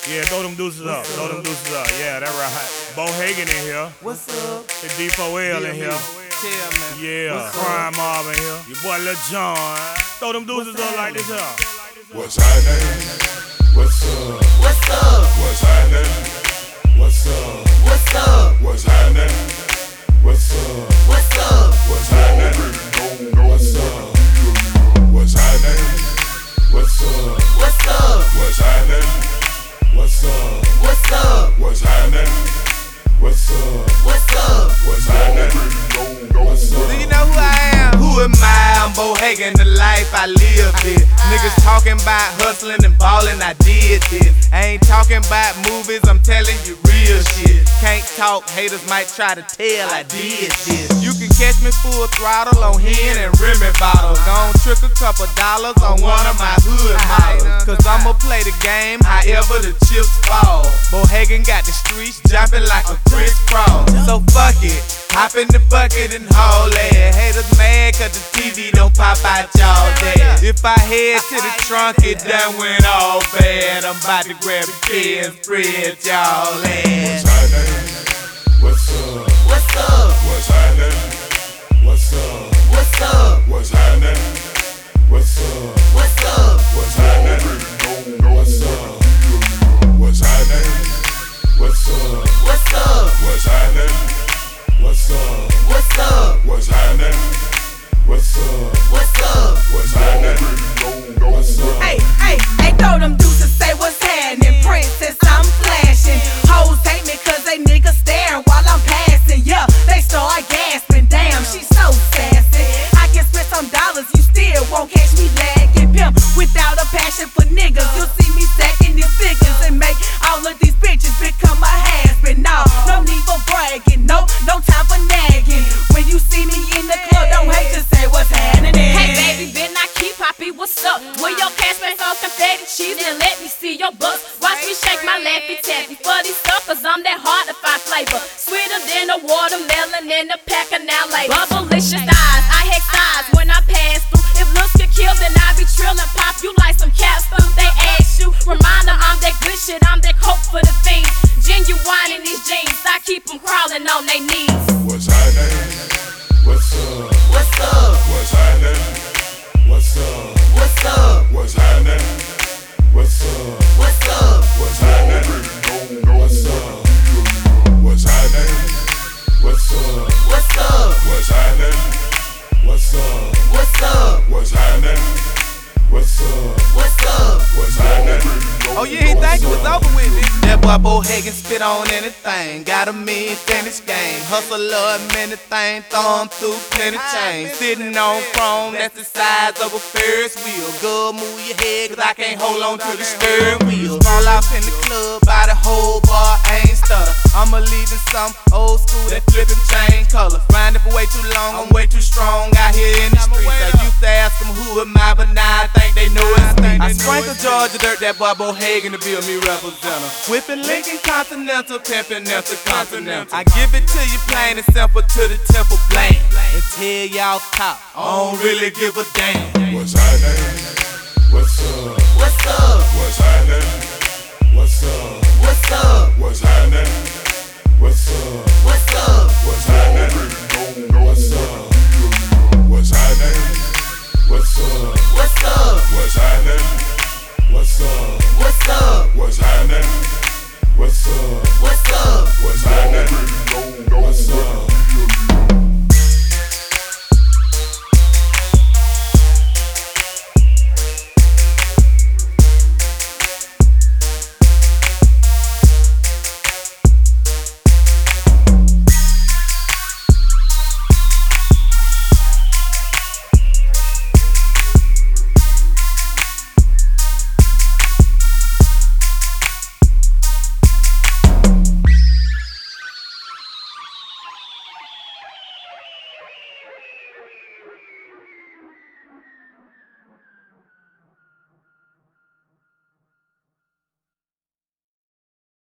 Yeah, throw them deuces up. Throw them deuces up. Yeah, that right. Bo Hagen in here. What's up? The D4L in here. Tell man. Yeah, Crime Mob in here. Your boy Lil John. Throw them deuces up like this here. What's happening? What's up? What's up? What's happening? What's up? What's up? What's happening? What's up? What's up? What's happening? What's up? What's happening? What's up? What's up? What's happening? What's up? What's up? What's happening? What's up? What's up? What's happening? What's up? Do you know who I am? Who am I? I'm Bo Hagen, the life I live it. Niggas talking about hustling and balling, I did this. I ain't talking about movies, I'm telling you real shit. Can't talk, haters might try to tell I did this. You can catch me full throttle on hen and Remy bottles. Gon' trick a couple dollars on one of my hood models. Cause I'ma play the game however the chips fall. Bo Hagen got the streets jumping like a crisscross. So fuck it, hop in the bucket and haul it. Haters mad cause the TV don't pop out y'all day. If I head to the trunk, it done went all bad. I'm about to grab the key and spread y'all ass. What's happening? What's up? What's up? What's happening? What's up? What's up? What's happening? What's up? What's up? What's happening? What's up? What's happening? What's up? What's up? What's happening? What's up? What's up? What's happening? What's up? What's up? What's happening? What's up? Hey, throw them deuces, say what's happening. Princess, I'm flashing. Hoes hate me cause they niggas staring while I'm passing. Yeah, they start gasping. Damn, she's so sassy. I can spend some dollars, you still won't catch me lagging. Pimp without a passion for niggas. You'll see me stacking these figures and make all of these bitches become a has-been. No need for bragging. No time for nagging. When you see me in the club, don't hate, just say what's happening. Hey baby, been I keep poppy, what's up? Where your cash man on confetti cheese and let me see your bucks. Watch me shake my laffy taffy for these suckers, I'm that hard to find flavor. Sweeter than a watermelon in a pack of now like bubblicious eyes. I hex eyes when I pass through. If looks could kill, then I be trillin', pop you like some capsule. They ask you, reminder I'm that good shit, I'm that coke for the fiends. Genuine in these jeans, I keep them crawling on their knees. What's happening? What's up? What's up? What's happening? What's up? What's up? What's happening? What's up? What's up? What's happening? What's up? What's happening? What's up? What's up? What's happening? What's up? What's up? What's happening? What's up? What's up? What's happening? Oh, you ain't think it was over with it? That boy Bo Hagen spit on anything. Got a mean finish game. Hustle love many things. Throw 'em through plenty chains. Sitting on chrome, that's the size of a Ferris wheel. Good, move your head, cause I can't hold on to the steering wheel. Fall off in the club, by the whole bar, ain't stutter. I'ma leave in some old school, that flippin' chain color. Find it for way too long, I'm way too strong out here in the streets. I used to ask them who am I, but now I think they know it's me. I sprinkle Georgia dirt, that boy Bo Hagen to be a me representative. Whipping Lincoln Continental, pimping Intercontinental. I give it to you plain and simple to the temple blank. And tell y'all top, I don't really give a damn. What's happening? What's up? What's up? What's happening?